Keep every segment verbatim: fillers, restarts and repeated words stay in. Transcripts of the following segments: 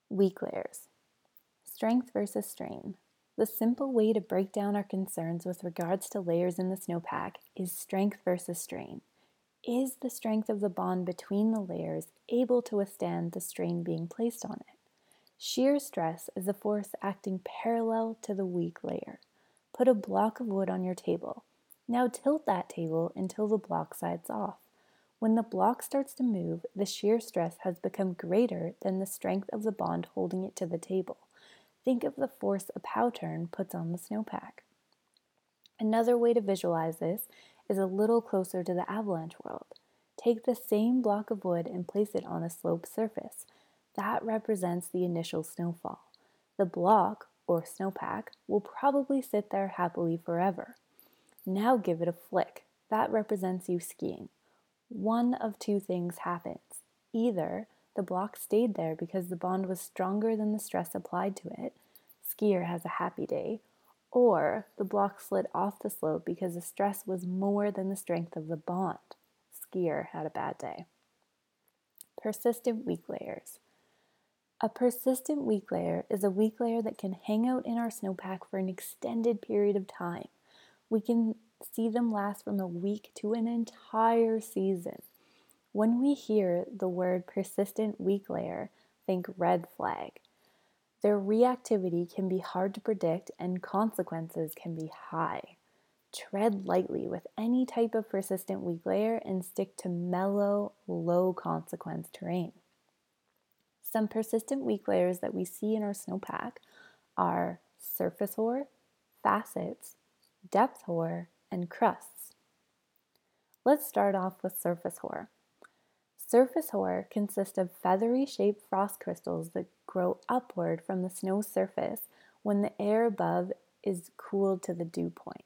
Weak layers. Strength versus strain. The simple way to break down our concerns with regards to layers in the snowpack is strength versus strain. Is the strength of the bond between the layers able to withstand the strain being placed on it? Shear stress is a force acting parallel to the weak layer. Put a block of wood on your table. Now tilt that table until the block sides off. When the block starts to move, the shear stress has become greater than the strength of the bond holding it to the table. Think of the force a Powturn puts on the snowpack. Another way to visualize this is a little closer to the avalanche world. Take the same block of wood and place it on a sloped surface. That represents the initial snowfall. The block, or snowpack, will probably sit there happily forever. Now give it a flick. That represents you skiing. One of two things happens. Either the block stayed there because the bond was stronger than the stress applied to it, skier has a happy day, or the block slid off the slope because the stress was more than the strength of the bond, skier had a bad day. Persistent weak layers. A persistent weak layer is a weak layer that can hang out in our snowpack for an extended period of time. We can see them last from a week to an entire season. When we hear the word persistent weak layer, think red flag. Their reactivity can be hard to predict and consequences can be high. Tread lightly with any type of persistent weak layer and stick to mellow, low consequence terrain. Some persistent weak layers that we see in our snowpack are surface hoar, facets, depth hoar, and crusts. Let's start off with surface hoar. Surface hoar consists of feathery shaped frost crystals that grow upward from the snow surface when the air above is cooled to the dew point.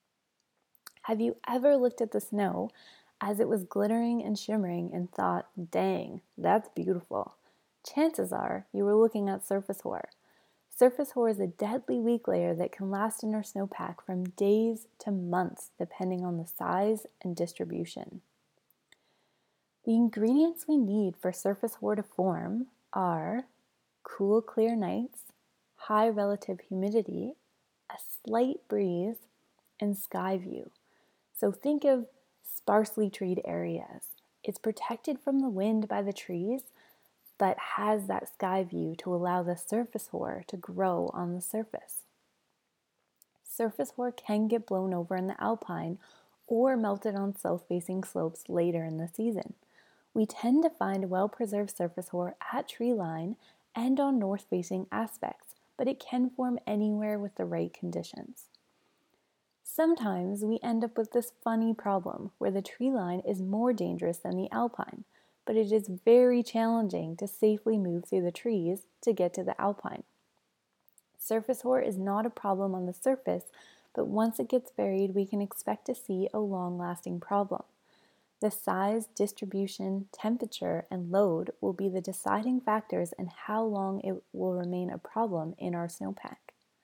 Have you ever looked at the snow as it was glittering and shimmering and thought, dang, that's beautiful? Chances are you were looking at surface hoar. Surface hoar is a deadly weak layer that can last in our snowpack from days to months, depending on the size and distribution. The ingredients we need for surface hoar to form are cool, clear nights, high relative humidity, a slight breeze, and sky view. So think of sparsely treed areas. It's protected from the wind by the trees, but has that sky view to allow the surface hoar to grow on the surface. Surface hoar can get blown over in the alpine or melted on south-facing slopes later in the season. We tend to find well-preserved surface hoar at tree line and on north-facing aspects, but it can form anywhere with the right conditions. Sometimes we end up with this funny problem where the tree line is more dangerous than the alpine, but it is very challenging to safely move through the trees to get to the alpine. Surface hoar is not a problem on the surface, but once it gets buried, we can expect to see a long-lasting problem. The size, distribution, temperature, and load will be the deciding factors in how long it will remain a problem in our snowpack.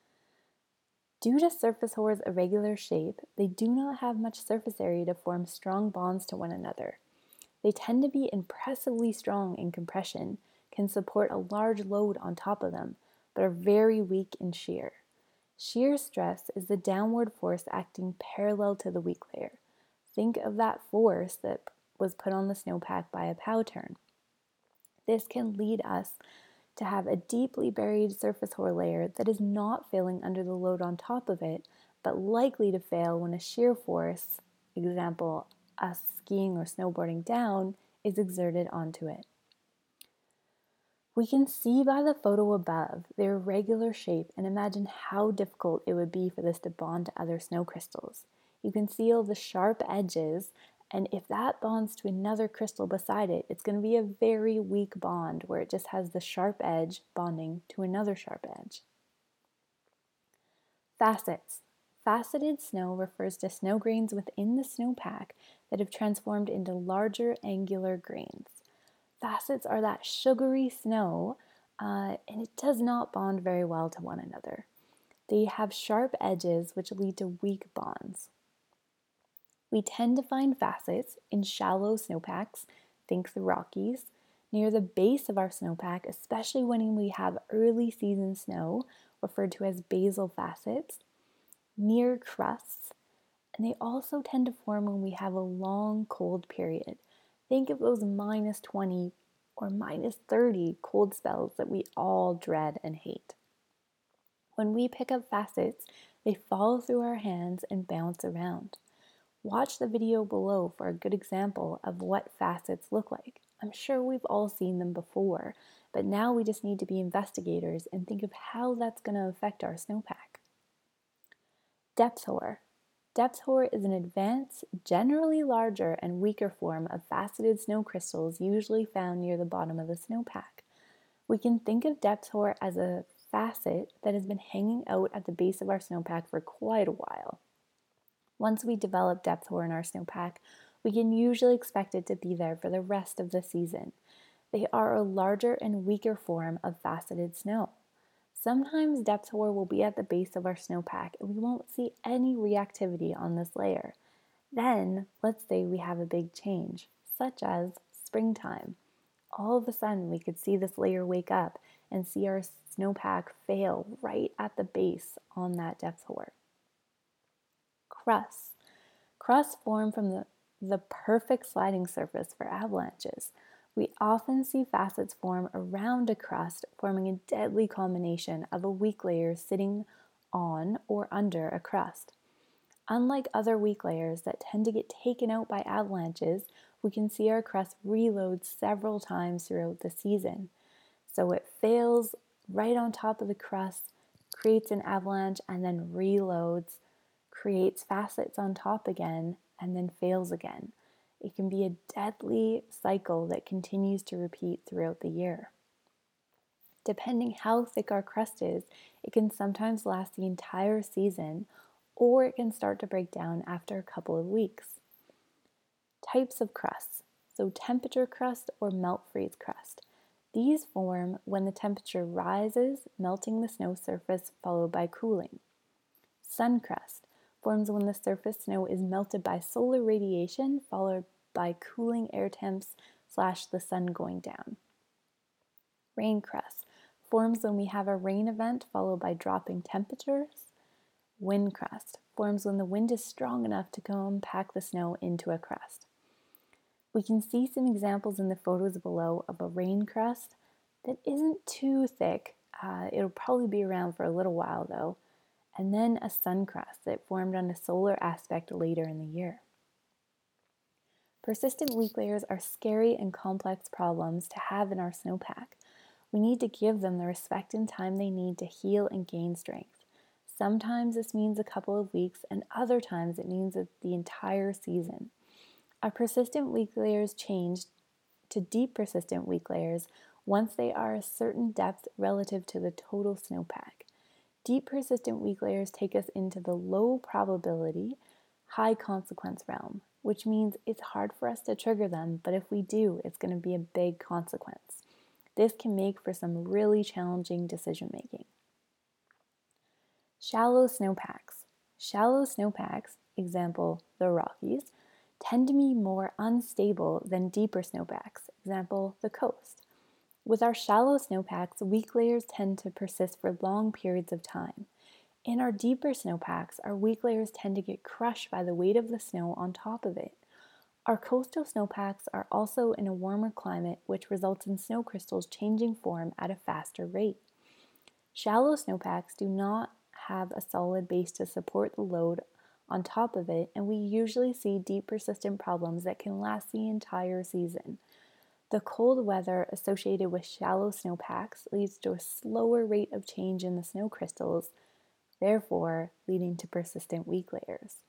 Due to surface hoar's irregular shape, they do not have much surface area to form strong bonds to one another. They tend to be impressively strong in compression, can support a large load on top of them, but are very weak in shear. Shear stress is the downward force acting parallel to the weak layer. Think of that force that was put on the snowpack by a Powturn. This can lead us to have a deeply buried surface hoar layer that is not failing under the load on top of it, but likely to fail when a shear force, example, us skiing or snowboarding down, is exerted onto it. We can see by the photo above their irregular shape and imagine how difficult it would be for this to bond to other snow crystals. You can see all the sharp edges, and if that bonds to another crystal beside it, it's going to be a very weak bond where it just has the sharp edge bonding to another sharp edge. Facets. Faceted snow refers to snow grains within the snowpack that have transformed into larger angular grains. Facets are that sugary snow, uh, and it does not bond very well to one another. They have sharp edges which lead to weak bonds. We tend to find facets in shallow snowpacks, think the Rockies, Near the base of our snowpack, especially when we have early season snow, referred to as basal facets, near crusts, and they also tend to form when we have a long cold period. Think of those minus twenty or minus thirty cold spells that we all dread and hate. When we pick up facets, they fall through our hands and bounce around. Watch the video below for a good example of what facets look like. I'm sure we've all seen them before, but now we just need to be investigators and think of how that's going to affect our snowpack. Depth hoar. Depth hoar is an advanced, generally larger and weaker form of faceted snow crystals usually found near the bottom of the snowpack. We can think of depth hoar as a facet that has been hanging out at the base of our snowpack for quite a while. Once we develop depth hoar in our snowpack, we can usually expect it to be there for the rest of the season. They are a larger and weaker form of faceted snow. Sometimes depth hoar will be at the base of our snowpack and we won't see any reactivity on this layer. Then, let's say we have a big change, such as springtime. All of a sudden, we could see this layer wake up and see our snowpack fail right at the base on that depth hoar. Crusts. Crusts form from the, the perfect sliding surface for avalanches. We often see facets form around a crust, forming a deadly combination of a weak layer sitting on or under a crust. Unlike other weak layers that tend to get taken out by avalanches, we can see our crust reload several times throughout the season. So it fails right on top of the crust, creates an avalanche, and then reloads, creates facets on top again, and then fails again. It can be a deadly cycle that continues to repeat throughout the year. Depending how thick our crust is, it can sometimes last the entire season, or it can start to break down after a couple of weeks. Types of crusts. So temperature crust or melt freeze crust. These form when the temperature rises, melting the snow surface followed by cooling. Sun crust forms when the surface snow is melted by solar radiation followed by cooling air temps slash the sun going down. Rain crust forms when we have a rain event followed by dropping temperatures. Wind crust forms when the wind is strong enough to compact the snow into a crust. We can see some examples in the photos below of a rain crust that isn't too thick. Uh, it'll probably be around for a little while though. And then a sun crust that formed on a solar aspect later in the year. Persistent weak layers are scary and complex problems to have in our snowpack. We need to give them the respect and time they need to heal and gain strength. Sometimes this means a couple of weeks, and other times it means the entire season. Our persistent weak layers change to deep persistent weak layers once they are a certain depth relative to the total snowpack. Deep persistent weak layers take us into the low probability, high consequence realm, which means it's hard for us to trigger them, but if we do, it's going to be a big consequence. This can make for some really challenging decision making. Shallow snowpacks. Shallow snowpacks, example, the Rockies, tend to be more unstable than deeper snowpacks, example, the coast. With our shallow snowpacks, weak layers tend to persist for long periods of time. In our deeper snowpacks, our weak layers tend to get crushed by the weight of the snow on top of it. Our coastal snowpacks are also in a warmer climate, which results in snow crystals changing form at a faster rate. Shallow snowpacks do not have a solid base to support the load on top of it, and we usually see deep persistent problems that can last the entire season. The cold weather associated with shallow snowpacks leads to a slower rate of change in the snow crystals, therefore leading to persistent weak layers.